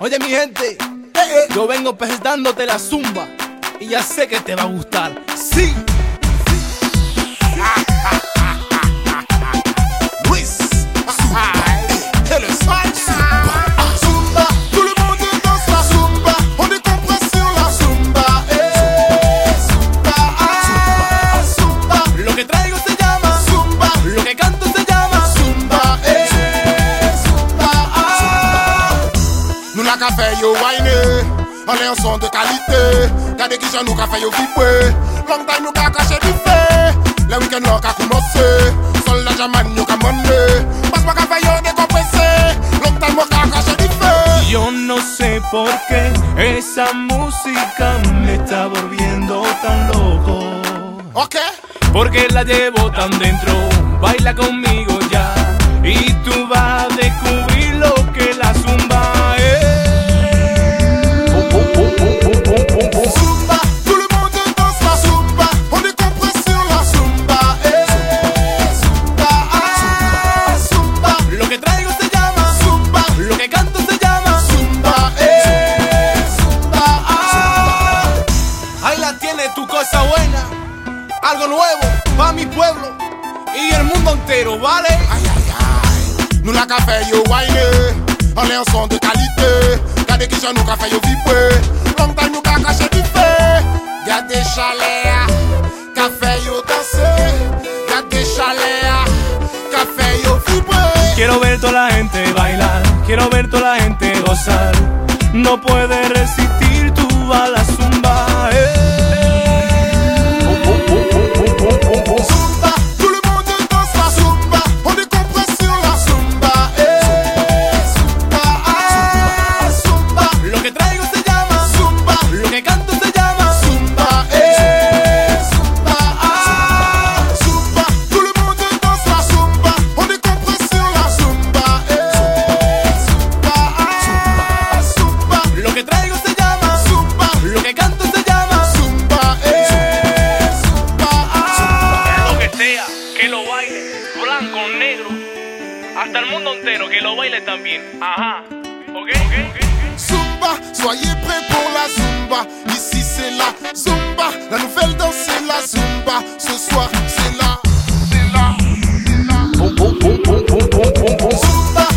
Oye mi gente, yo vengo presentándote la zumba y ya sé que te va a gustar. Sí. Luis Zumba, el Zumba, Zumba, tout le monde danse la Zumba. On est compris sur la Zumba. Zumba, Zumba. lo que traigo se llama Zumba, lo que canto se llama Zumba, Zumba. Nous la ka fait yo whiner, on est un son de qualité. Gardez qui j'en nous ka fait yo vibrer. Long time nous ka caché du fait. Le week-end là ka commencé. Sol la jaman yo ka mané. Passe pas ka fait yo décompressé. Long time nous ka caché du fait. Yo no sé por qué esa música me está volviendo tan loco. Ok. Porque la llevo tan dentro, baila conmigo ya y tú vas a descubrir lo que la zumba es. Zumba, tout le monde danse la Zumba. On est compris sur la Zumba. Zumba, Zumba. Lo que traigo se llama Zumba, lo que canto se llama Zumba, Zumba. Ahí la tienes tu cosa buena, algo nuevo pa' mi pueblo y el mundo entero, ¿vale? Aïe aïe aïe. Nous la ka fait yo whiner. On est un son de qualité. Gardez qui j'en nous ka fait yo vibrer. Long time nous ka caché du fait. Gardez chaleur, ka fait yo danser. Gardez chaleur, ka fait yo vibrer. Quiero ver toda la gente bailar, quiero ver toda la gente gozar. No puedes resistir tú a la zumba. Zumba, tout le monde danse la Zumba. On est compris sur la Zumba. Zumba, Zumba. Lo que traigo se llama Zumba, lo que canto se llama Zumba, Zumba, Zumba. Tout le monde danse la Zumba. On est compris sur la Zumba. Zumba, Zumba. Lo que traigo se llama Zumba, lo que canto se llama Zumba, lo que sea, que lo baile, blanco, negro, hasta el mundo entero, que lo baile también. Ajá, ¿ok? Zumba, soyez prêts pour la Zumba. Ici c'est la Zumba, la nouvelle danse c'est la Zumba. Ce soir c'est la, Zumba.